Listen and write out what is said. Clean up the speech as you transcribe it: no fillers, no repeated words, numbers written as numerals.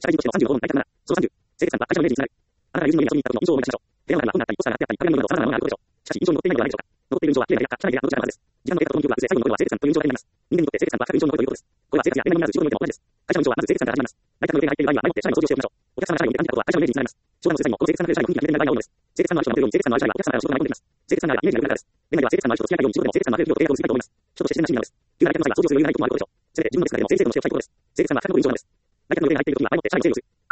社会人としての35本大体7、その30、清潔感は会社のイメージにつながる。あなたが友人のように見た時の印象を思い出しましょう。電話が困ったり、ポスターが貼ってあったり、プログラムなど様々なものがあることでしょう。しかし、印象に残っていないのではないでしょうか。残っている印象は綺麗なリアクか、社内リアクか、どちらかのはずです。時間の経過とともに記憶は薄れ、最後の残るは清潔感という印象がになります。人間にとって清潔感とは深く印象に残るということです。これは生活や恋愛になる仕事においても同じです。会社の印象はまず清潔感から始まります。来客の予定が入っている場合には、前もって社内の掃除をしておきましょう。お客様が社内を見て感じたことは会社のイメージにつながります。商談の際にも、この清潔さのある社内の雰囲気が決め手になる場合が多いのです。清潔さのある人が持てるように、清潔さのある社内はお客様からの仕事が舞い込んできます。清潔さがあればイメージが良くなるからです。恋愛では清潔さのある人と付き合いたいように仕事でも清潔さのある企業と契約を結びたいと思います。人として自然な趣味なのです。急な来客の際は掃除をする余裕がないこともあることでしょう。せめて自分のですがでも先生との教えをしたいところです。清潔さは各の印象なのです。来客の予定が入っているときは前もって社内の整理をする。